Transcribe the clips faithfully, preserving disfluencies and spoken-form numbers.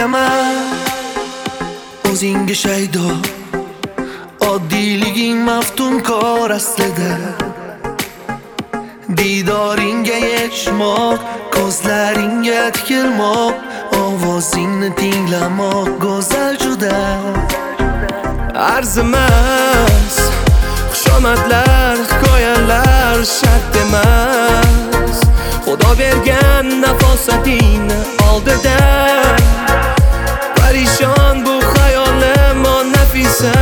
dema, o'zingga shaydo. Oddiyliging maftunkor aslida. Didoringga yetishmoq, ko'zlaringga tikilmoq, ovozingni tinglamoq go'zal juda. Arzimas xushomadlar, hikoyalar shart emas. Xudo bergan nafosatingni oldida parishon bu hayolim o Nafisa.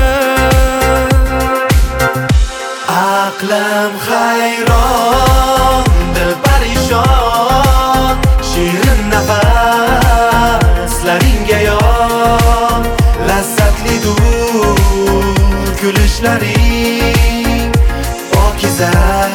Aqlim hayron, dil parishon, shirin nafaslaringga yon, lazzatlidur kulishlaring, pokiza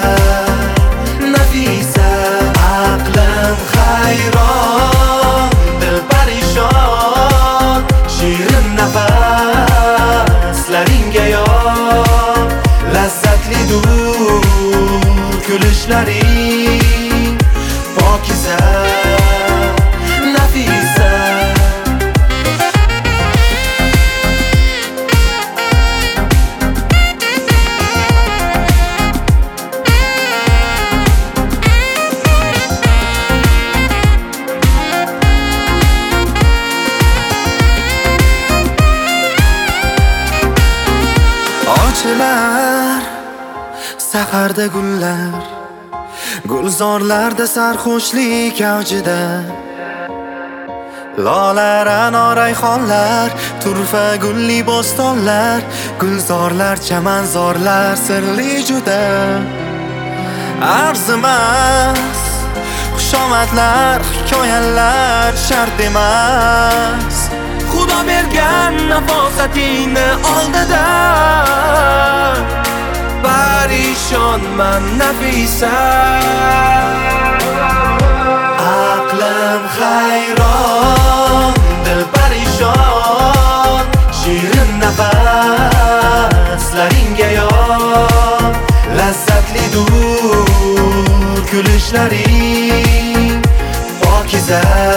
Nafisa. Aqlim hayron, dil parishon, shirin nafaslaringga yon, lazzatlidur kulishlaring, pokiza Nafisa. Ochilar saharda gullar, gulzorlarda sarxushlik avjida. Lolar, anor, rayhonlar, turfa gulli bo'stonlar, gulzorlar, chamanzorlar sirli juda. Arzimas xushomadlar, hikoyalar shart emas. Xudo bergan nafosatingni oldida parishonman Nafisa. Aqlim hayron, dil parishon, shirin nafaslaringga yon, lazzatlidur kulishlaring, pokiza